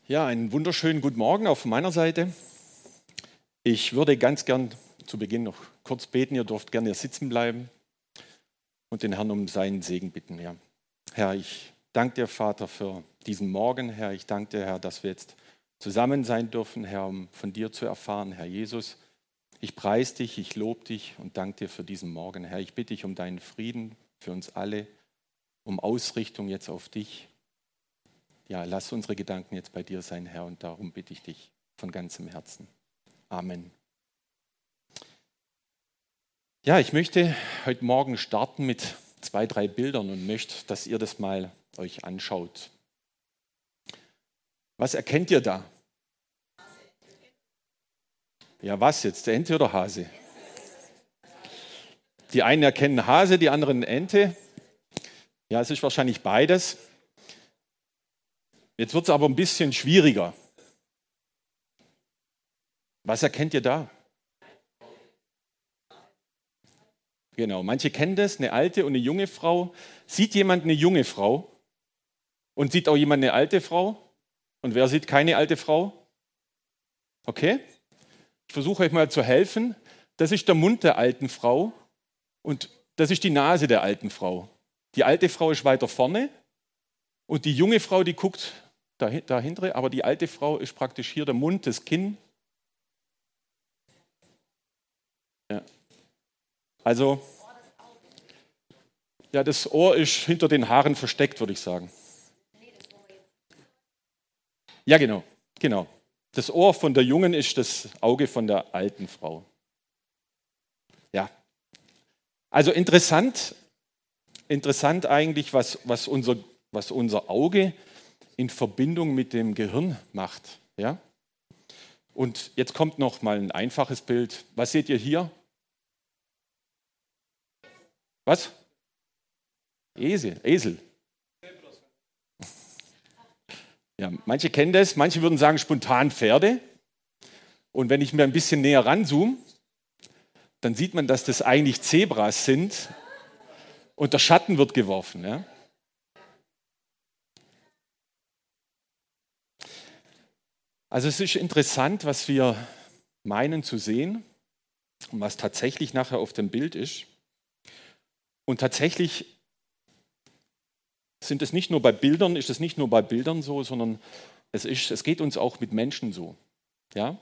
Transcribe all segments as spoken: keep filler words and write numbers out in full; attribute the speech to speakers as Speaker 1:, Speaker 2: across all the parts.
Speaker 1: Ja, einen wunderschönen guten Morgen auch von meiner Seite. Ich würde ganz gern zu Beginn noch kurz beten. Ihr dürft gerne sitzen bleiben und den Herrn um seinen Segen bitten. Ja. Herr, ich danke dir, Vater, für diesen Morgen. Herr, ich danke dir, Herr, dass wir jetzt zusammen sein dürfen, Herr, um von dir zu erfahren, Herr Jesus. Ich preise dich, ich lobe dich und danke dir für diesen Morgen. Herr, ich bitte dich um deinen Frieden für uns alle, um Ausrichtung jetzt auf dich. Ja, lass unsere Gedanken jetzt bei dir sein, Herr, und darum bitte ich dich von ganzem Herzen. Amen. Ja, ich möchte heute Morgen starten mit zwei, drei Bildern und möchte, dass ihr das mal euch anschaut. Was erkennt ihr da? Ja, was jetzt? Ente oder Hase? Die einen erkennen Hase, die anderen Ente. Ja, es ist wahrscheinlich beides. Jetzt wird es aber ein bisschen schwieriger. Was erkennt ihr da? Genau, manche kennen das, eine alte und eine junge Frau. Sieht jemand eine junge Frau und sieht auch jemand eine alte Frau? Und wer sieht keine alte Frau? Okay, ich versuche euch mal zu helfen. Das ist der Mund der alten Frau und das ist die Nase der alten Frau. Die alte Frau ist weiter vorne und die junge Frau, die guckt dahinter, aber die alte Frau ist praktisch hier der Mund, das Kinn. Ja. Also, ja, das Ohr ist hinter den Haaren versteckt, würde ich sagen. Ja, genau, genau. Das Ohr von der Jungen ist das Auge von der alten Frau. Ja. Also interessant, interessant eigentlich, was, was, unser, was unser Auge in Verbindung mit dem Gehirn macht. Ja? Und jetzt kommt noch mal ein einfaches Bild. Was seht ihr hier? Was? Esel. Esel. Ja, manche kennen das, manche würden sagen spontan Pferde. Und wenn ich mir ein bisschen näher ranzoome, dann sieht man, dass das eigentlich Zebras sind und der Schatten wird geworfen. Ja? Also es ist interessant, was wir meinen zu sehen und was tatsächlich nachher auf dem Bild ist. Und tatsächlich sind es nicht nur bei Bildern, ist es nicht nur bei Bildern so, sondern es, ist, es geht uns auch mit Menschen so. Ja?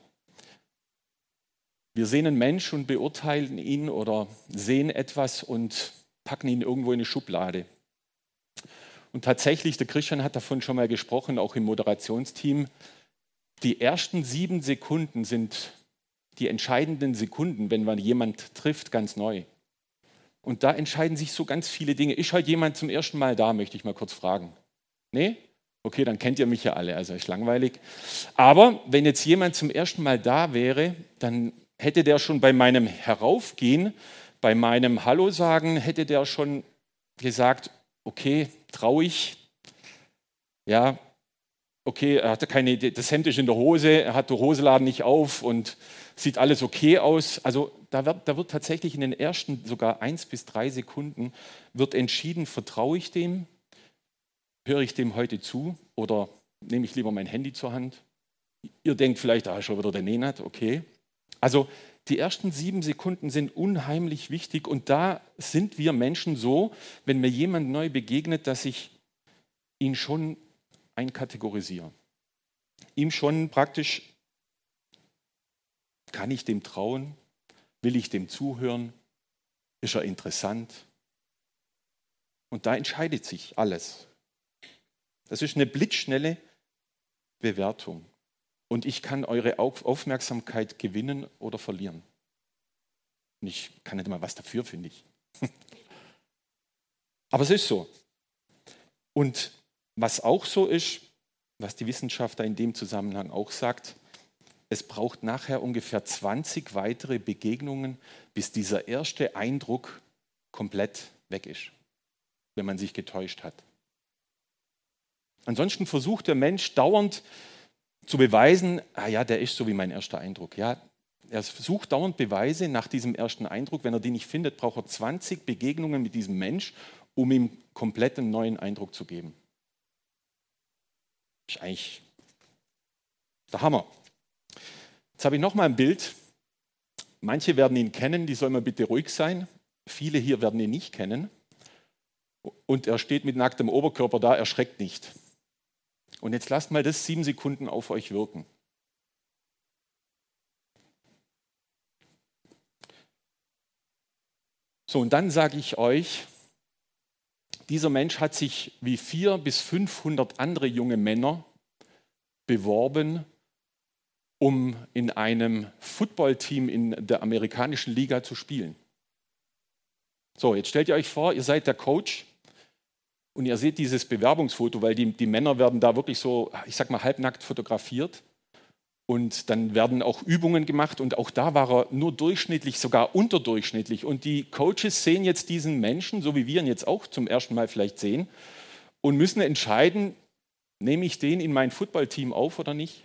Speaker 1: Wir sehen einen Mensch und beurteilen ihn oder sehen etwas und packen ihn irgendwo in eine Schublade. Und tatsächlich, der Christian hat davon schon mal gesprochen, auch im Moderationsteam, die ersten sieben Sekunden sind die entscheidenden Sekunden, wenn man jemanden trifft, ganz neu. Und da entscheiden sich so ganz viele Dinge. Ist heute jemand zum ersten Mal da, möchte ich mal kurz fragen. Nee? Okay, dann kennt ihr mich ja alle, also ist langweilig. Aber wenn jetzt jemand zum ersten Mal da wäre, dann hätte der schon bei meinem Heraufgehen, bei meinem Hallo sagen, hätte der schon gesagt, okay, traurig, ja, okay, er hatte keine, das Hemd ist in der Hose, er hat den Hoseladen nicht auf und sieht alles okay aus. Also da wird, da wird tatsächlich in den ersten sogar eins bis drei Sekunden wird entschieden, vertraue ich dem, höre ich dem heute zu oder nehme ich lieber mein Handy zur Hand. Ihr denkt vielleicht, ah, schon wieder der Nenad, okay. Also die ersten sieben Sekunden sind unheimlich wichtig und da sind wir Menschen so, wenn mir jemand neu begegnet, dass ich ihn schon einkategorisiere. Ihm schon praktisch, kann ich dem trauen? Will ich dem zuhören? Ist er interessant? Und da entscheidet sich alles. Das ist eine blitzschnelle Bewertung. Und ich kann eure Aufmerksamkeit gewinnen oder verlieren. Und ich kann nicht mal was dafür, finde ich. Aber es ist so. Und was auch so ist, was die Wissenschaftler in dem Zusammenhang auch sagt, es braucht nachher ungefähr zwanzig weitere Begegnungen, bis dieser erste Eindruck komplett weg ist, wenn man sich getäuscht hat. Ansonsten versucht der Mensch dauernd zu beweisen, ah ja, der ist so wie mein erster Eindruck. Ja, er sucht dauernd Beweise nach diesem ersten Eindruck. Wenn er die nicht findet, braucht er zwanzig Begegnungen mit diesem Mensch, um ihm komplett einen neuen Eindruck zu geben. Ist eigentlich Der Hammer. Jetzt habe ich noch mal ein Bild. Manche werden ihn kennen, die sollen mal bitte ruhig sein. Viele hier werden ihn nicht kennen. Und er steht mit nacktem Oberkörper da, erschreckt nicht. Und jetzt lasst mal das sieben Sekunden auf euch wirken. So, und dann sage ich euch, dieser Mensch hat sich wie vierhundert bis fünfhundert andere junge Männer beworben, um in einem Footballteam in der amerikanischen Liga zu spielen. So, jetzt stellt ihr euch vor, ihr seid der Coach und ihr seht dieses Bewerbungsfoto, weil die, die Männer werden da wirklich so, ich sag mal, halbnackt fotografiert. Und dann werden auch Übungen gemacht und auch da war er nur durchschnittlich, sogar unterdurchschnittlich. Und die Coaches sehen jetzt diesen Menschen, so wie wir ihn jetzt auch zum ersten Mal vielleicht sehen, und müssen entscheiden, nehme ich den in mein Footballteam auf oder nicht?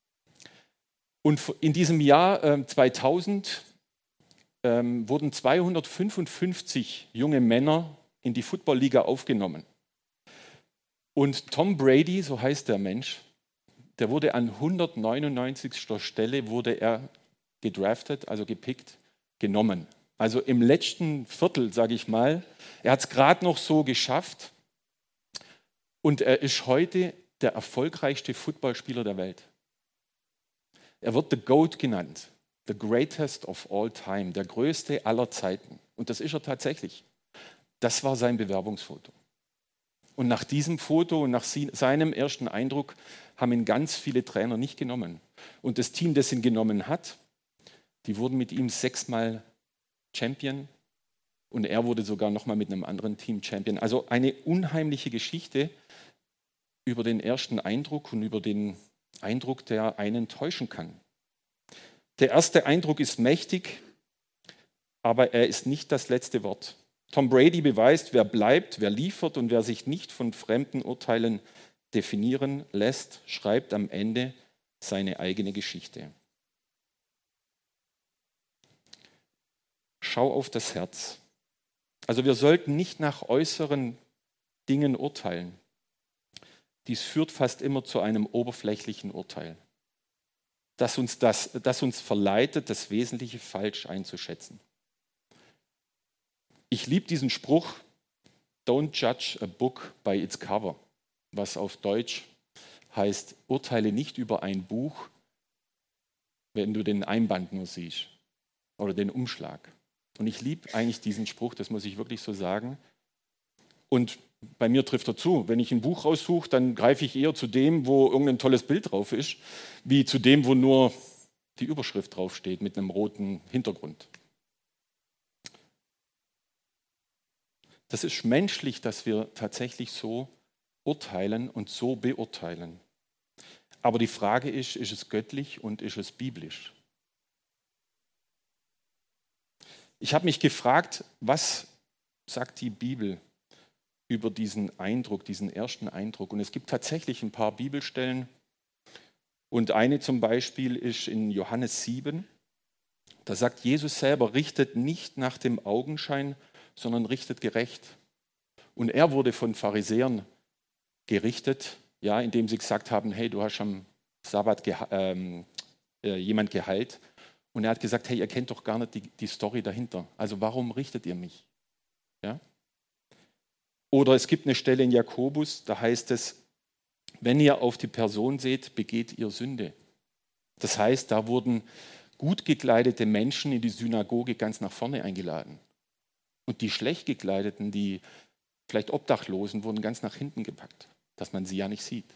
Speaker 1: Und in diesem Jahr äh, zweitausend ähm, wurden zweihundertfünfundfünfzig junge Männer in die Football-Liga aufgenommen. Und Tom Brady, so heißt der Mensch, der wurde an hundertneunundneunzigster Stelle wurde er gedraftet, also gepickt, genommen. Also im letzten Viertel, sage ich mal. Er hat es gerade noch so geschafft. Und er ist heute der erfolgreichste Footballspieler der Welt. Er wird The GOAT genannt, the greatest of all time, der größte aller Zeiten. Und das ist er tatsächlich. Das war sein Bewerbungsfoto. Und nach diesem Foto und nach seinem ersten Eindruck haben ihn ganz viele Trainer nicht genommen. Und das Team, das ihn genommen hat, die wurden mit ihm sechsmal Champion und er wurde sogar nochmal mit einem anderen Team Champion. Also eine unheimliche Geschichte über den ersten Eindruck und über den Eindruck, der einen täuschen kann. Der erste Eindruck ist mächtig, aber er ist nicht das letzte Wort. Tom Brady beweist, wer bleibt, wer liefert und wer sich nicht von fremden Urteilen definieren lässt, schreibt am Ende seine eigene Geschichte. Schau auf das Herz. Also wir sollten nicht nach äußeren Dingen urteilen. Dies führt fast immer zu einem oberflächlichen Urteil, das uns, das, das uns verleitet, das Wesentliche falsch einzuschätzen. Ich liebe diesen Spruch, don't judge a book by its cover, was auf Deutsch heißt, urteile nicht über ein Buch, wenn du den Einband nur siehst oder den Umschlag. Und ich liebe eigentlich diesen Spruch, das muss ich wirklich so sagen. Und bei mir trifft er zu. Wenn ich ein Buch raussuche, dann greife ich eher zu dem, wo irgendein tolles Bild drauf ist, wie zu dem, wo nur die Überschrift draufsteht mit einem roten Hintergrund. Das ist menschlich, dass wir tatsächlich so urteilen und so beurteilen. Aber die Frage ist, ist es göttlich und ist es biblisch? Ich habe mich gefragt, was sagt die Bibel über diesen Eindruck, diesen ersten Eindruck? Und es gibt tatsächlich ein paar Bibelstellen. Und eine zum Beispiel ist in Johannes sieben. Da sagt Jesus selber, richtet nicht nach dem Augenschein, sondern richtet gerecht. Und er wurde von Pharisäern gerichtet, ja, indem sie gesagt haben, hey, du hast am Sabbat geha- ähm, äh, jemand geheilt. Und er hat gesagt, hey, ihr kennt doch gar nicht die, die Story dahinter. Also warum richtet ihr mich? Ja? Oder es gibt eine Stelle in Jakobus, da heißt es, wenn ihr auf die Person seht, begeht ihr Sünde. Das heißt, da wurden gut gekleidete Menschen in die Synagoge ganz nach vorne eingeladen. Und die schlecht gekleideten, die vielleicht Obdachlosen, wurden ganz nach hinten gepackt, dass man sie ja nicht sieht.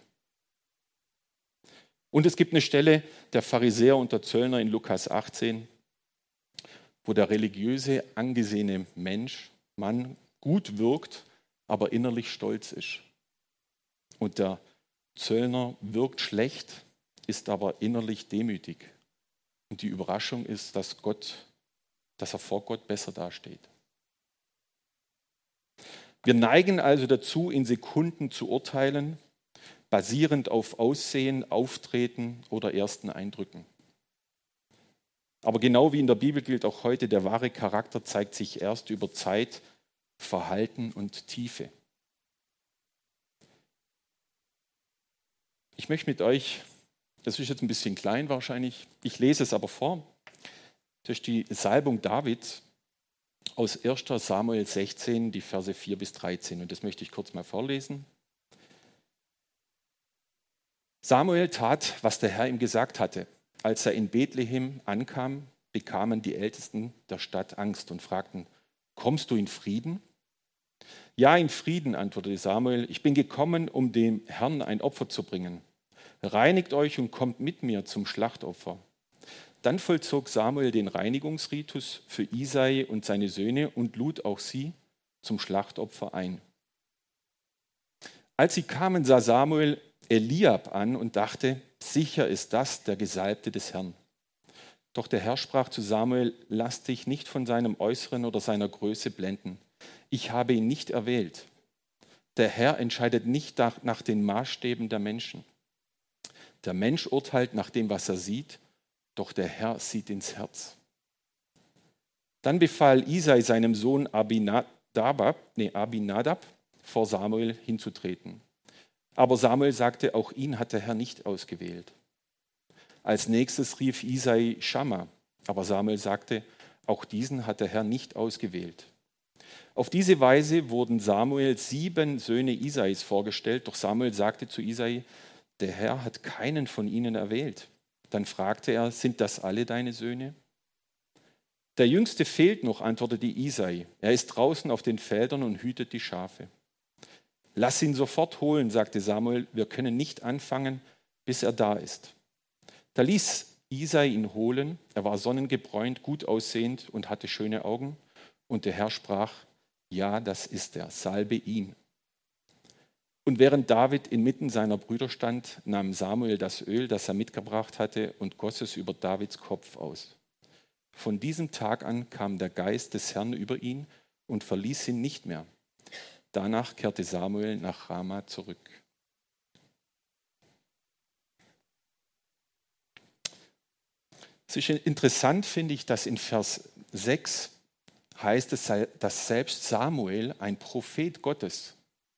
Speaker 1: Und es gibt eine Stelle, der Pharisäer und der Zöllner in Lukas achtzehn, wo der religiöse, angesehene Mensch, Mann, gut wirkt, aber innerlich stolz ist. Und der Zöllner wirkt schlecht, ist aber innerlich demütig. Und die Überraschung ist, dass Gott, dass er vor Gott besser dasteht. Wir neigen also dazu, in Sekunden zu urteilen, basierend auf Aussehen, Auftreten oder ersten Eindrücken. Aber genau wie in der Bibel gilt auch heute, der wahre Charakter zeigt sich erst über Zeit, Verhalten und Tiefe. Ich möchte mit euch Das ist jetzt ein bisschen klein wahrscheinlich. Ich lese es aber vor. Das ist die Salbung Davids aus erster Samuel sechzehn, die Verse vier bis dreizehn. Und das möchte ich kurz mal vorlesen. Samuel tat, was der Herr ihm gesagt hatte. Als er in Bethlehem ankam, bekamen die Ältesten der Stadt Angst und fragten, kommst du in Frieden? Ja, in Frieden, antwortete Samuel. Ich bin gekommen, um dem Herrn ein Opfer zu bringen. Reinigt euch und kommt mit mir zum Schlachtopfer. Dann vollzog Samuel den Reinigungsritus für Isai und seine Söhne und lud auch sie zum Schlachtopfer ein. Als sie kamen, sah Samuel Eliab an und dachte, sicher ist das der Gesalbte des Herrn. Doch der Herr sprach zu Samuel, lass dich nicht von seinem Äußeren oder seiner Größe blenden. Ich habe ihn nicht erwählt. Der Herr entscheidet nicht nach den Maßstäben der Menschen. Der Mensch urteilt nach dem, was er sieht, doch der Herr sieht ins Herz. Dann befahl Isai seinem Sohn Abinadab, nee, Abinadab vor Samuel hinzutreten. Aber Samuel sagte, auch ihn hat der Herr nicht ausgewählt. Als nächstes rief Isai Schamma, aber Samuel sagte, auch diesen hat der Herr nicht ausgewählt. Auf diese Weise wurden Samuel sieben Söhne Isais vorgestellt, doch Samuel sagte zu Isai, der Herr hat keinen von ihnen erwählt. Dann fragte er, sind das alle deine Söhne? Der Jüngste fehlt noch, antwortete Isai. Er ist draußen auf den Feldern und hütet die Schafe. Lass ihn sofort holen, sagte Samuel, wir können nicht anfangen, bis er da ist. Da ließ Isai ihn holen, er war sonnengebräunt, gut aussehend und hatte schöne Augen. Und der Herr sprach, ja, das ist er, salbe ihn. Und während David inmitten seiner Brüder stand, nahm Samuel das Öl, das er mitgebracht hatte, und goss es über Davids Kopf aus. Von diesem Tag an kam der Geist des Herrn über ihn und verließ ihn nicht mehr. Danach kehrte Samuel nach Rama zurück. Es ist interessant, finde ich, dass in Vers sechs heißt es, dass selbst Samuel, ein Prophet Gottes,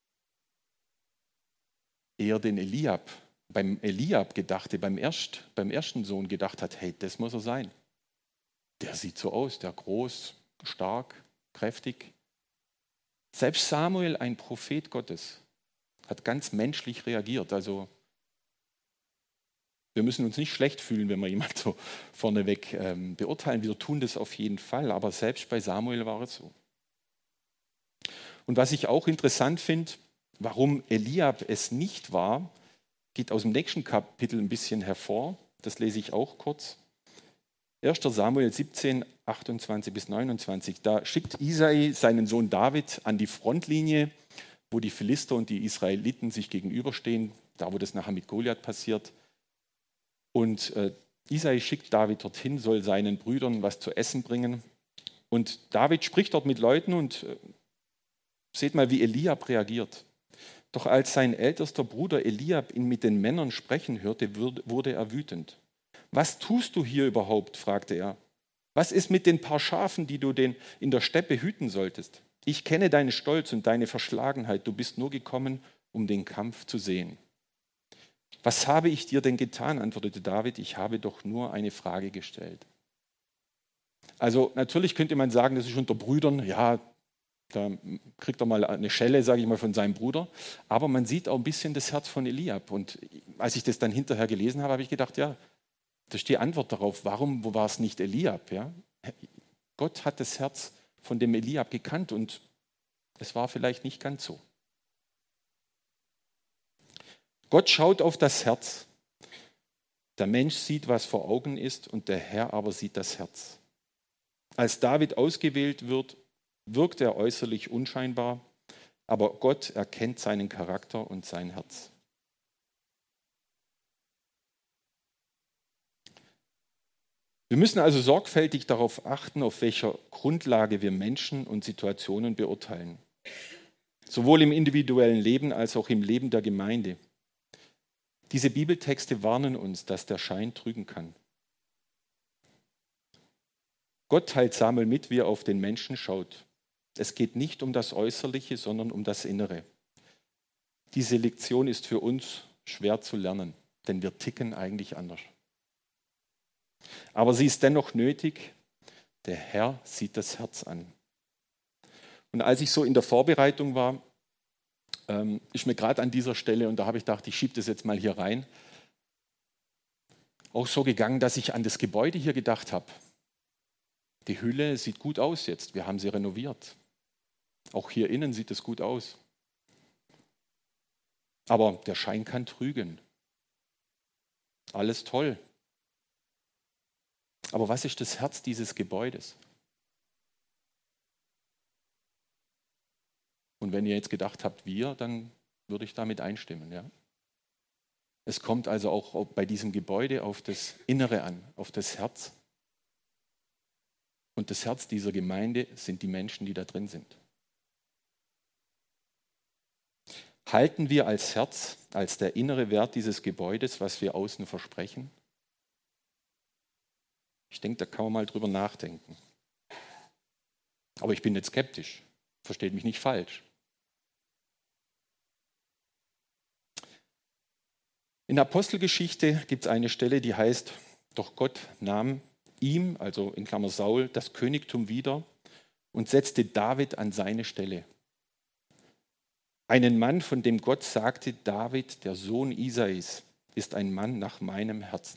Speaker 1: eher den Eliab, beim Eliab gedachte, beim, Erst, beim ersten Sohn gedacht hat, hey, das muss er sein. Der sieht so aus, der groß, stark, kräftig. Selbst Samuel, ein Prophet Gottes, hat ganz menschlich reagiert. Also wir müssen uns nicht schlecht fühlen, wenn wir jemanden so vorneweg ähm, beurteilen. Wir tun das auf jeden Fall, aber selbst bei Samuel war es so. Und was ich auch interessant finde, warum Eliab es nicht war, geht aus dem nächsten Kapitel ein bisschen hervor. Das lese ich auch kurz. erster Samuel siebzehn, achtundzwanzig bis neunundzwanzig. Da schickt Isai seinen Sohn David an die Frontlinie, wo die Philister und die Israeliten sich gegenüberstehen, da wo das nachher mit Goliath passiert. Und äh, Isai schickt David dorthin, soll seinen Brüdern was zu essen bringen. Und David spricht dort mit Leuten und äh, seht mal, wie Eliab reagiert. Doch als sein ältester Bruder Eliab ihn mit den Männern sprechen hörte, wurde er wütend. Was tust du hier überhaupt? Fragte er. Was ist mit den paar Schafen, die du den in der Steppe hüten solltest? Ich kenne deinen Stolz und deine Verschlagenheit. Du bist nur gekommen, um den Kampf zu sehen. Was habe ich dir denn getan? Antwortete David. Ich habe doch nur eine Frage gestellt. Also natürlich könnte man sagen, das ist unter Brüdern, ja, da kriegt er mal eine Schelle, sage ich mal, von seinem Bruder. Aber man sieht auch ein bisschen das Herz von Eliab. Und als ich das dann hinterher gelesen habe, habe ich gedacht, ja, das ist die Antwort darauf, warum wo war es nicht Eliab? Ja? Gott hat das Herz von dem Eliab gekannt und es war vielleicht nicht ganz so. Gott schaut auf das Herz. Der Mensch sieht, was vor Augen ist, und der Herr aber sieht das Herz. Als David ausgewählt wird, wirkt er äußerlich unscheinbar, aber Gott erkennt seinen Charakter und sein Herz. Wir müssen also sorgfältig darauf achten, auf welcher Grundlage wir Menschen und Situationen beurteilen. Sowohl im individuellen Leben als auch im Leben der Gemeinde. Diese Bibeltexte warnen uns, dass der Schein trügen kann. Gott teilt Samuel mit, wie er auf den Menschen schaut. Es geht nicht um das Äußerliche, sondern um das Innere. Diese Lektion ist für uns schwer zu lernen. denn wir ticken eigentlich anders. Aber sie ist dennoch nötig. Der Herr sieht das Herz an. Und als ich so in der Vorbereitung war, ähm, ist mir gerade an dieser Stelle, und da habe ich gedacht, ich schiebe das jetzt mal hier rein, auch so gegangen, dass ich an das Gebäude hier gedacht habe. Die Hülle sieht gut aus jetzt, wir haben sie renoviert. Auch hier innen sieht es gut aus. Aber der Schein kann trügen. Alles toll. Aber was ist das Herz dieses Gebäudes? Und wenn ihr jetzt gedacht habt, wir, dann würde ich damit einstimmen. Ja? Es kommt also auch bei diesem Gebäude auf das Innere an, auf das Herz. Und das Herz dieser Gemeinde sind die Menschen, die da drin sind. Halten wir als Herz, als der innere Wert dieses Gebäudes, was wir außen versprechen? Ich denke, da kann man mal drüber nachdenken. Aber ich bin nicht skeptisch. Versteht mich nicht falsch. In der Apostelgeschichte gibt es eine Stelle, die heißt, doch Gott nahm ihm, also in Klammer Saul, das Königtum wieder und setzte David an seine Stelle. Einen Mann, von dem Gott sagte, David, der Sohn Isais, ist ein Mann nach meinem Herzen.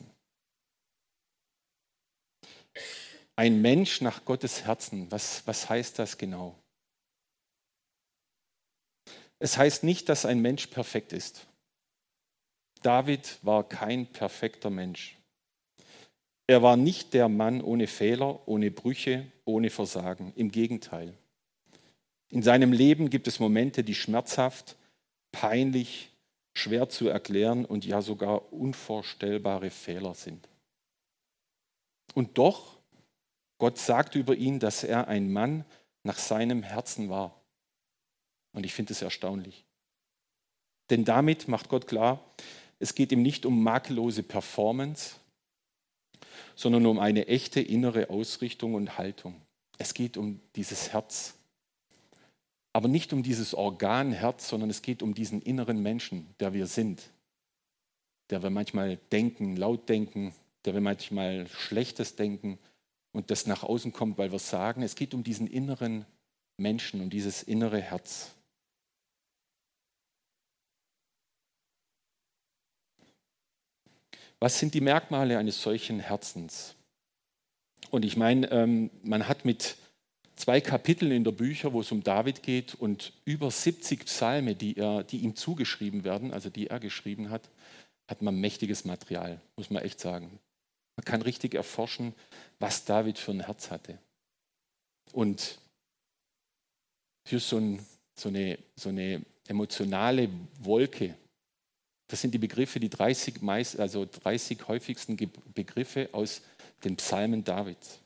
Speaker 1: Ein Mensch nach Gottes Herzen, was, was heißt das genau? Es heißt nicht, dass ein Mensch perfekt ist. David war kein perfekter Mensch. Er war nicht der Mann ohne Fehler, ohne Brüche, ohne Versagen. Im Gegenteil. In seinem Leben gibt es Momente, die schmerzhaft, peinlich, schwer zu erklären und ja sogar unvorstellbare Fehler sind. Und doch, Gott sagt über ihn, dass er ein Mann nach seinem Herzen war. Und ich finde es erstaunlich. Denn damit macht Gott klar, es geht ihm nicht um makellose Performance, sondern um eine echte innere Ausrichtung und Haltung. Es geht um dieses Herz. Aber nicht um dieses Organ Herz, sondern es geht um diesen inneren Menschen, der wir sind. Der wir manchmal denken, laut denken, der wir manchmal Schlechtes denken und das nach außen kommt, weil wir es sagen. Es geht um diesen inneren Menschen, um dieses innere Herz. Was sind die Merkmale eines solchen Herzens? Und ich meine, ähm, man hat mit zwei Kapiteln in der Bücher, wo es um David geht und über siebzig Psalme, die, er, die ihm zugeschrieben werden, also die er geschrieben hat, hat man mächtiges Material, muss man echt sagen. Man kann richtig erforschen, was David für ein Herz hatte. Und hier ist so, ein, so, eine, so eine emotionale Wolke. Das sind die Begriffe, die dreißig, meist, also dreißig häufigsten Begriffe aus den Psalmen Davids.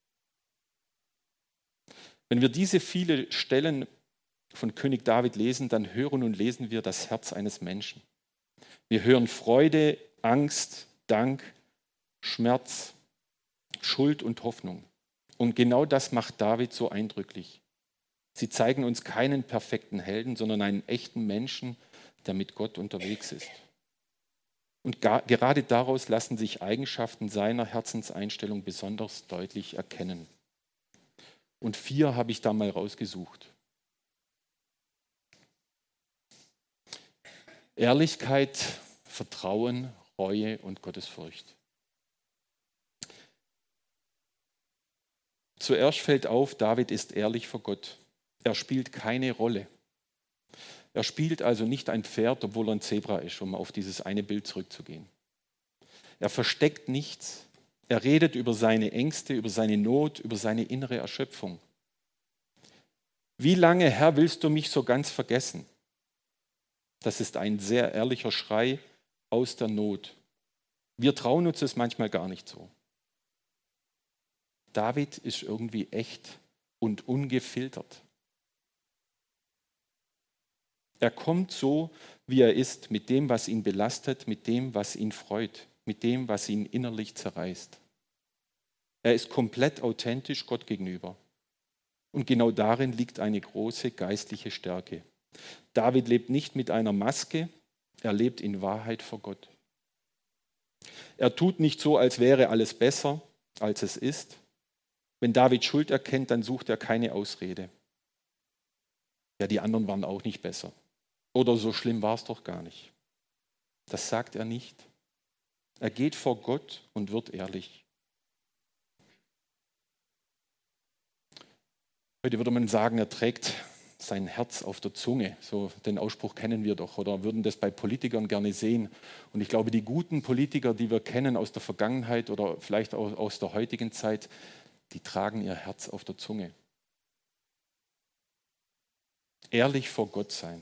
Speaker 1: Wenn wir diese viele Stellen von König David lesen, dann hören und lesen wir das Herz eines Menschen. Wir hören Freude, Angst, Dank, Schmerz, Schuld und Hoffnung. Und genau das macht David so eindrücklich. Sie zeigen uns keinen perfekten Helden, sondern einen echten Menschen, der mit Gott unterwegs ist. Und gar, gerade daraus lassen sich Eigenschaften seiner Herzenseinstellung besonders deutlich erkennen. Und vier habe ich da mal rausgesucht. Ehrlichkeit, Vertrauen, Reue und Gottesfurcht. Zuerst fällt auf, David ist ehrlich vor Gott. Er spielt keine Rolle. Er spielt also nicht ein Pferd, obwohl er ein Zebra ist, um auf dieses eine Bild zurückzugehen. Er versteckt nichts. Er redet über seine Ängste, über seine Not, über seine innere Erschöpfung. Wie lange, Herr, willst du mich so ganz vergessen? Das ist ein sehr ehrlicher Schrei aus der Not. Wir trauen uns das manchmal gar nicht so. David ist irgendwie echt und ungefiltert. Er kommt so, wie er ist, mit dem, was ihn belastet, mit dem, was ihn freut, mit dem, was ihn innerlich zerreißt. Er ist komplett authentisch Gott gegenüber. Und genau darin liegt eine große geistliche Stärke. David lebt nicht mit einer Maske, er lebt in Wahrheit vor Gott. Er tut nicht so, als wäre alles besser, als es ist. Wenn David Schuld erkennt, dann sucht er keine Ausrede. Ja, die anderen waren auch nicht besser. Oder so schlimm war es doch gar nicht. Das sagt er nicht. Er geht vor Gott und wird ehrlich. Heute würde man sagen, er trägt sein Herz auf der Zunge. So den Ausspruch kennen wir doch oder würden das bei Politikern gerne sehen. Und ich glaube, die guten Politiker, die wir kennen aus der Vergangenheit oder vielleicht auch aus der heutigen Zeit, die tragen ihr Herz auf der Zunge. Ehrlich vor Gott sein.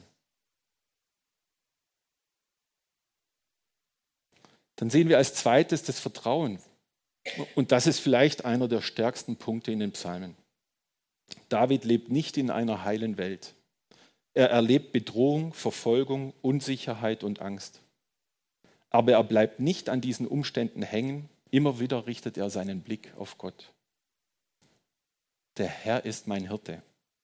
Speaker 1: Dann sehen wir als zweites das Vertrauen. Und das ist vielleicht einer der stärksten Punkte in den Psalmen. David lebt nicht in einer heilen Welt. Er erlebt Bedrohung, Verfolgung, Unsicherheit und Angst. Aber er bleibt nicht an diesen Umständen hängen. Immer wieder richtet er seinen Blick auf Gott. Der Herr ist mein Hirte.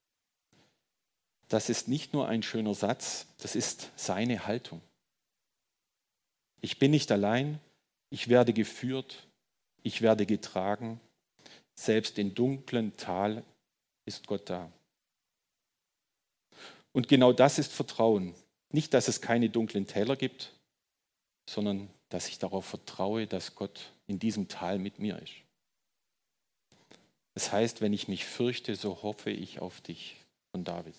Speaker 1: Das ist nicht nur ein schöner Satz, das ist seine Haltung. Ich bin nicht allein, ich werde geführt, ich werde getragen. Selbst im dunklen Tal ist Gott da. Und genau das ist Vertrauen. Nicht, dass es keine dunklen Täler gibt, sondern dass ich darauf vertraue, dass Gott in diesem Tal mit mir ist. Das heißt, wenn ich mich fürchte, so hoffe ich auf dich, von David.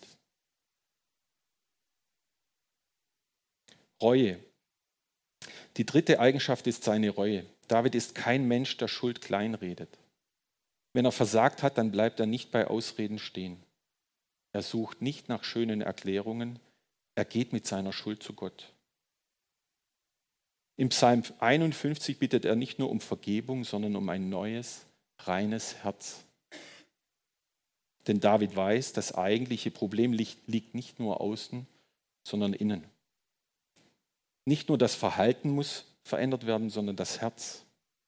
Speaker 1: Reue. Die dritte Eigenschaft ist seine Reue. David ist kein Mensch, der Schuld kleinredet. Wenn er versagt hat, dann bleibt er nicht bei Ausreden stehen. Er sucht nicht nach schönen Erklärungen, er geht mit seiner Schuld zu Gott. Im Psalm einundfünfzig bittet er nicht nur um Vergebung, sondern um ein neues, reines Herz. Denn David weiß, das eigentliche Problem liegt nicht nur außen, sondern innen. Nicht nur das Verhalten muss verändert werden, sondern das Herz.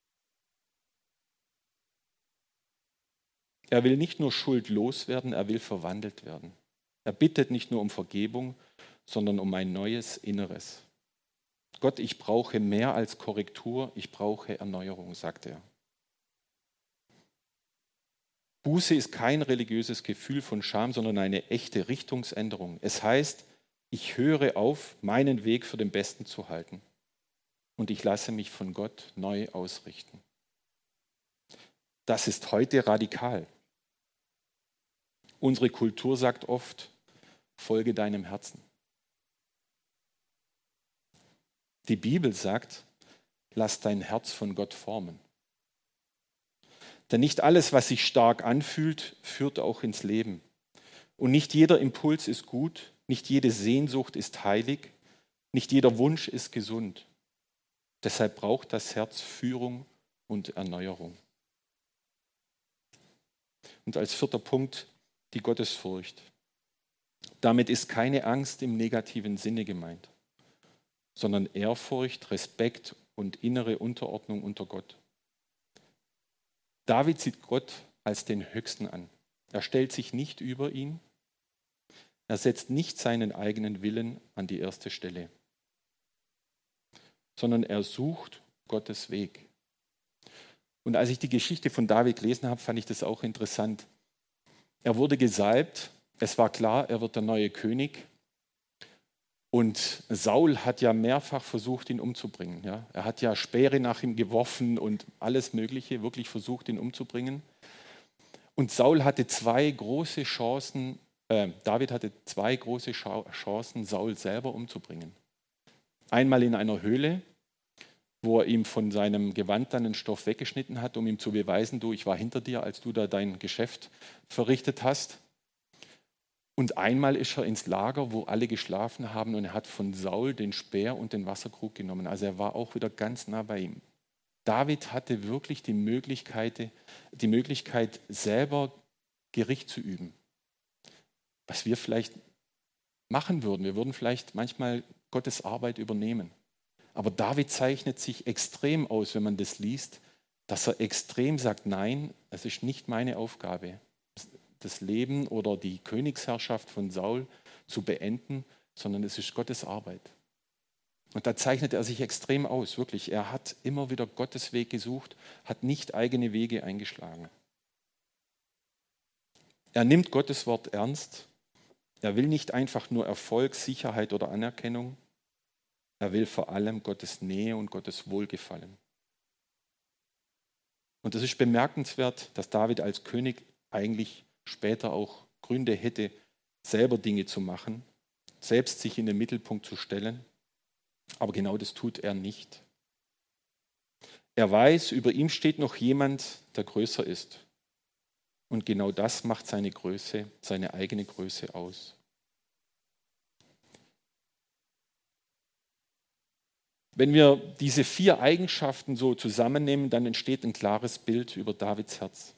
Speaker 1: Er will nicht nur Schuld loswerden, er will verwandelt werden. Er bittet nicht nur um Vergebung, sondern um ein neues Inneres. Gott, ich brauche mehr als Korrektur, ich brauche Erneuerung, sagt er. Buße ist kein religiöses Gefühl von Scham, sondern eine echte Richtungsänderung. Es heißt, ich höre auf, meinen Weg für den Besten zu halten und ich lasse mich von Gott neu ausrichten. Das ist heute radikal. Unsere Kultur sagt oft, folge deinem Herzen. Die Bibel sagt, lass dein Herz von Gott formen. Denn nicht alles, was sich stark anfühlt, führt auch ins Leben. Und nicht jeder Impuls ist gut, nicht jede Sehnsucht ist heilig, nicht jeder Wunsch ist gesund. Deshalb braucht das Herz Führung und Erneuerung. Und als vierter Punkt die Gottesfurcht. Damit ist keine Angst im negativen Sinne gemeint, sondern Ehrfurcht, Respekt und innere Unterordnung unter Gott. David sieht Gott als den Höchsten an. Er stellt sich nicht über ihn. Er setzt nicht seinen eigenen Willen an die erste Stelle, sondern er sucht Gottes Weg. Und als ich die Geschichte von David gelesen habe, fand ich das auch interessant. Er wurde gesalbt, es war klar, er wird der neue König. Und Saul hat ja mehrfach versucht, ihn umzubringen. Ja? Er hat ja Speere nach ihm geworfen und alles Mögliche, wirklich versucht, ihn umzubringen. Und Saul hatte zwei große Chancen, äh, David hatte zwei große Chancen, Saul selber umzubringen. Einmal in einer Höhle, wo er ihm von seinem Gewand dann einen Stoff weggeschnitten hat, um ihm zu beweisen, du, ich war hinter dir, als du da dein Geschäft verrichtet hast. Und einmal ist er ins Lager, wo alle geschlafen haben, und er hat von Saul den Speer und den Wasserkrug genommen. Also er war auch wieder ganz nah bei ihm. David hatte wirklich die Möglichkeit, die Möglichkeit, selber Gericht zu üben. Was wir vielleicht machen würden. Wir würden vielleicht manchmal Gottes Arbeit übernehmen. Aber David zeichnet sich extrem aus, wenn man das liest, dass er extrem sagt, nein, es ist nicht meine Aufgabe, das Leben oder die Königsherrschaft von Saul zu beenden, sondern es ist Gottes Arbeit. Und da zeichnet er sich extrem aus, wirklich. Er hat immer wieder Gottes Weg gesucht, hat nicht eigene Wege eingeschlagen. Er nimmt Gottes Wort ernst. Er will nicht einfach nur Erfolg, Sicherheit oder Anerkennung. Er will vor allem Gottes Nähe und Gottes Wohlgefallen. Und es ist bemerkenswert, dass David als König eigentlich später auch Gründe hätte, selber Dinge zu machen, selbst sich in den Mittelpunkt zu stellen. Aber genau das tut er nicht. Er weiß, über ihm steht noch jemand, der größer ist. Und genau das macht seine Größe, seine eigene Größe aus. Wenn wir diese vier Eigenschaften so zusammennehmen, dann entsteht ein klares Bild über Davids Herz.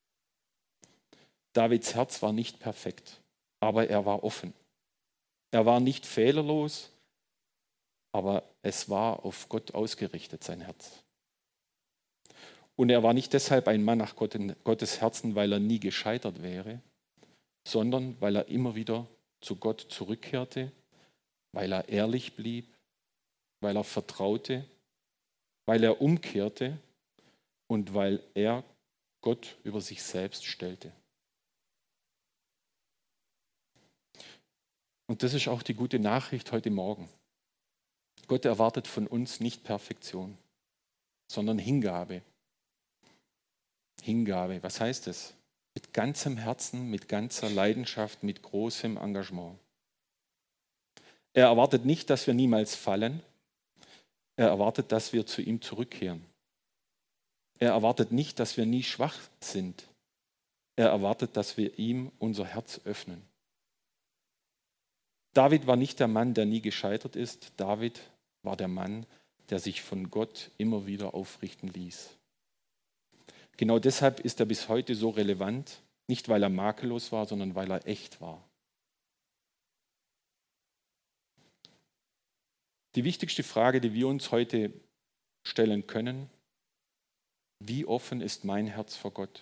Speaker 1: Davids Herz war nicht perfekt, aber er war offen. Er war nicht fehlerlos, aber es war auf Gott ausgerichtet, sein Herz. Und er war nicht deshalb ein Mann nach Gottes Herzen, weil er nie gescheitert wäre, sondern weil er immer wieder zu Gott zurückkehrte, weil er ehrlich blieb, weil er vertraute, weil er umkehrte und weil er Gott über sich selbst stellte. Und das ist auch die gute Nachricht heute Morgen. Gott erwartet von uns nicht Perfektion, sondern Hingabe. Hingabe, was heißt es? Mit ganzem Herzen, mit ganzer Leidenschaft, mit großem Engagement. Er erwartet nicht, dass wir niemals fallen. Er erwartet, dass wir zu ihm zurückkehren. Er erwartet nicht, dass wir nie schwach sind. Er erwartet, dass wir ihm unser Herz öffnen. David war nicht der Mann, der nie gescheitert ist. David war der Mann, der sich von Gott immer wieder aufrichten ließ. Genau deshalb ist er bis heute so relevant, nicht weil er makellos war, sondern weil er echt war. Die wichtigste Frage, die wir uns heute stellen können: Wie offen ist mein Herz vor Gott?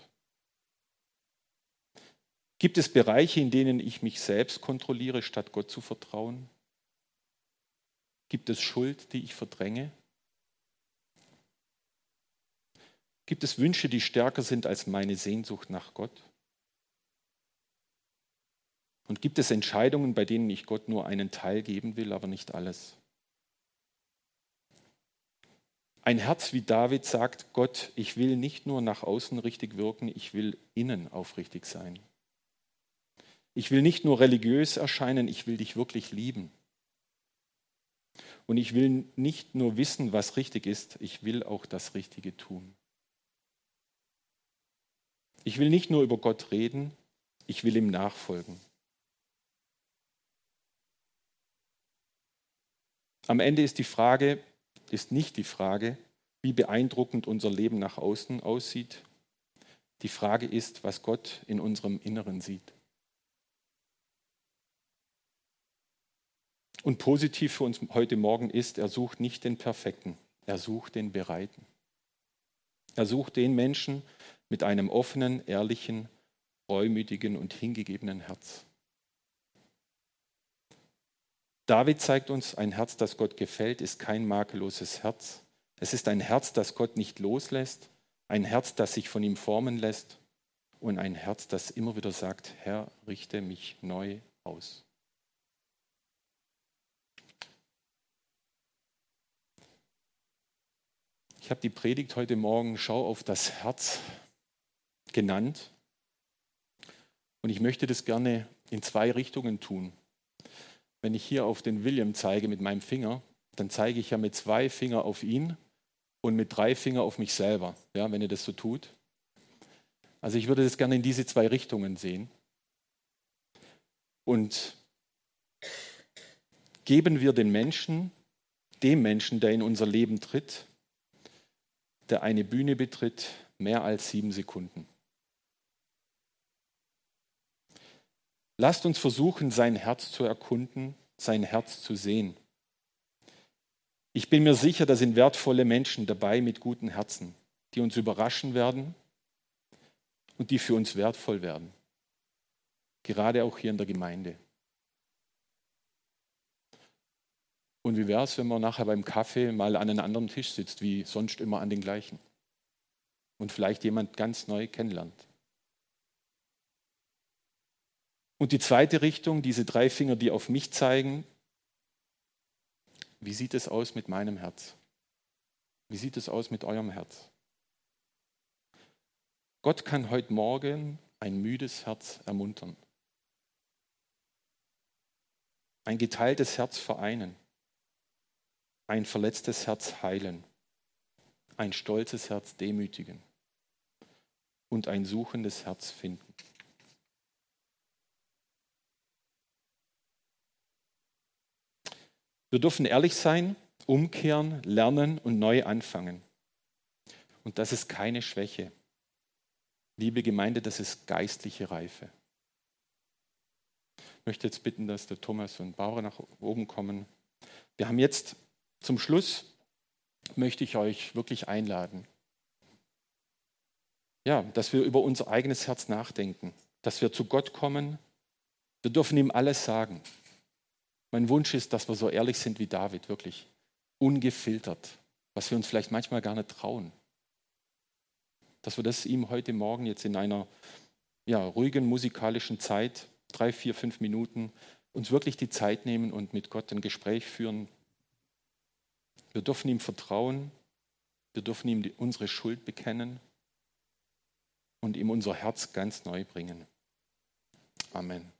Speaker 1: Gibt es Bereiche, in denen ich mich selbst kontrolliere, statt Gott zu vertrauen? Gibt es Schuld, die ich verdränge? Gibt es Wünsche, die stärker sind als meine Sehnsucht nach Gott? Und gibt es Entscheidungen, bei denen ich Gott nur einen Teil geben will, aber nicht alles? Ein Herz wie David sagt: Gott, ich will nicht nur nach außen richtig wirken, ich will innen aufrichtig sein. Ich will nicht nur religiös erscheinen, ich will dich wirklich lieben. Und ich will nicht nur wissen, was richtig ist, ich will auch das Richtige tun. Ich will nicht nur über Gott reden, ich will ihm nachfolgen. Am Ende ist die Frage, ist nicht die Frage, wie beeindruckend unser Leben nach außen aussieht. Die Frage ist, was Gott in unserem Inneren sieht. Und positiv für uns heute Morgen ist, er sucht nicht den Perfekten, er sucht den Bereiten. Er sucht den Menschen mit einem offenen, ehrlichen, reumütigen und hingegebenen Herz. David zeigt uns, ein Herz, das Gott gefällt, ist kein makelloses Herz. Es ist ein Herz, das Gott nicht loslässt, ein Herz, das sich von ihm formen lässt und ein Herz, das immer wieder sagt: Herr, richte mich neu aus. Ich habe die Predigt heute Morgen Schau auf das Herz genannt und ich möchte das gerne in zwei Richtungen tun. Wenn ich hier auf den William zeige mit meinem Finger, dann zeige ich ja mit zwei Fingern auf ihn und mit drei Fingern auf mich selber, ja, wenn ihr das so tut. Also ich würde das gerne in diese zwei Richtungen sehen. Und geben wir den Menschen, dem Menschen, der in unser Leben tritt, der eine Bühne betritt, mehr als sieben Sekunden. Lasst uns versuchen, sein Herz zu erkunden, sein Herz zu sehen. Ich bin mir sicher, da sind wertvolle Menschen dabei mit guten Herzen, die uns überraschen werden und die für uns wertvoll werden. Gerade auch hier in der Gemeinde. Und wie wäre es, wenn man nachher beim Kaffee mal an einem anderen Tisch sitzt, wie sonst immer an den gleichen? Und vielleicht jemand ganz neu kennenlernt. Und die zweite Richtung, diese drei Finger, die auf mich zeigen, wie sieht es aus mit meinem Herz? Wie sieht es aus mit eurem Herz? Gott kann heute Morgen ein müdes Herz ermuntern. Ein geteiltes Herz vereinen. Ein verletztes Herz heilen. Ein stolzes Herz demütigen. Und ein suchendes Herz finden. Wir dürfen ehrlich sein, umkehren, lernen und neu anfangen. Und das ist keine Schwäche. Liebe Gemeinde, das ist geistliche Reife. Ich möchte jetzt bitten, dass der Thomas und Barbara nach oben kommen. Wir haben jetzt zum Schluss, möchte ich euch wirklich einladen, ja, dass wir über unser eigenes Herz nachdenken, dass wir zu Gott kommen. Wir dürfen ihm alles sagen. Mein Wunsch ist, dass wir so ehrlich sind wie David, wirklich ungefiltert, was wir uns vielleicht manchmal gar nicht trauen. Dass wir das ihm heute Morgen jetzt in einer ja, ruhigen musikalischen Zeit, drei, vier, fünf Minuten, uns wirklich die Zeit nehmen und mit Gott ein Gespräch führen. Wir dürfen ihm vertrauen, wir dürfen ihm die, unsere Schuld bekennen und ihm unser Herz ganz neu bringen. Amen.